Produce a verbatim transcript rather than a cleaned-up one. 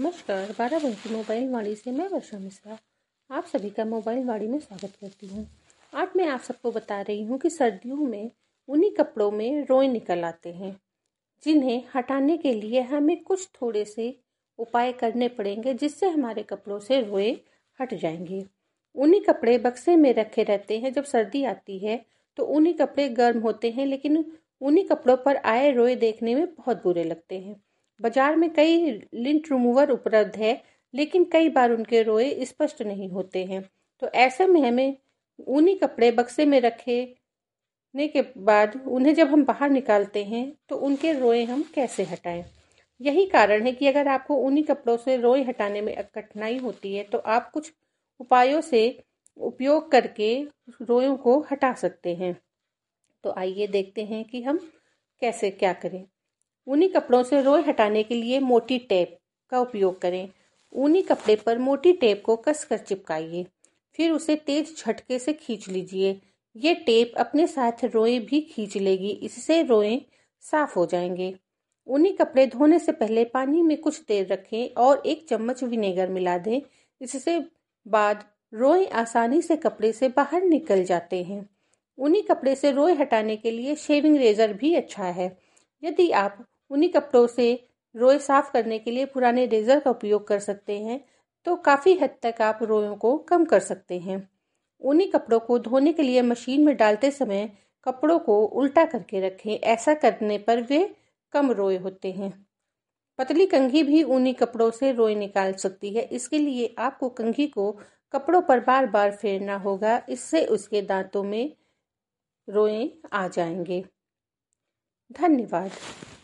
नमस्कार, बाराबंकी मोबाइल वाड़ी से मैं वर्षा मिश्रा आप सभी का मोबाइल वाड़ी में स्वागत करती हूँ। आज मैं आप सबको बता रही हूँ कि सर्दियों में ऊनी कपड़ों में रोए निकल आते हैं, जिन्हें हटाने के लिए हमें कुछ थोड़े से उपाय करने पड़ेंगे, जिससे हमारे कपड़ों से रोए हट जाएंगे। ऊनी कपड़े बक्से में रखे रहते हैं। जब सर्दी आती है तो ऊनी कपड़े गर्म होते हैं, लेकिन ऊनी कपड़ों पर आए रोए देखने में बहुत बुरे लगते हैं। बाजार में कई लिंट रिमूवर उपलब्ध है, लेकिन कई बार उनके रोए स्पष्ट नहीं होते हैं। तो ऐसे में हमें ऊनी कपड़े बक्से में रखने के बाद उन्हें जब हम बाहर निकालते हैं तो उनके रोए हम कैसे हटाएं। यही कारण है कि अगर आपको ऊनी कपड़ों से रोए हटाने में कठिनाई होती है तो आप कुछ उपायों से उपयोग करके रोयों को हटा सकते हैं। तो आइए देखते हैं कि हम कैसे क्या करें। ऊनी कपड़ों से रोए हटाने के लिए मोटी टेप का उपयोग करें। ऊनी कपड़े पर मोटी टेप को कसकर चिपकाइए, फिर उसे तेज झटके से खींच लीजिए। ये टेप अपने साथ रोए भी खींच लेगी, इससे रोए साफ हो जाएंगे। ऊनी कपड़े धोने से पहले पानी में कुछ देर रखें और एक चम्मच विनेगर मिला दें। इससे बाद रोए आसानी से कपड़े से बाहर निकल जाते हैं। ऊनी कपड़े से रोए हटाने के लिए शेविंग रेजर भी अच्छा है। यदि आप ऊनी कपड़ों से रोए साफ करने के लिए पुराने रेजर का उपयोग कर सकते हैं तो काफ़ी हद तक आप रोयों को कम कर सकते हैं। ऊनी कपड़ों को धोने के लिए मशीन में डालते समय कपड़ों को उल्टा करके रखें। ऐसा करने पर वे कम रोए होते हैं। पतली कंघी भी ऊनी कपड़ों से रोए निकाल सकती है। इसके लिए आपको कंघी को कपड़ों पर बार बार फेरना होगा, इससे उसके दांतों में रोए आ जाएंगे। धन्यवाद।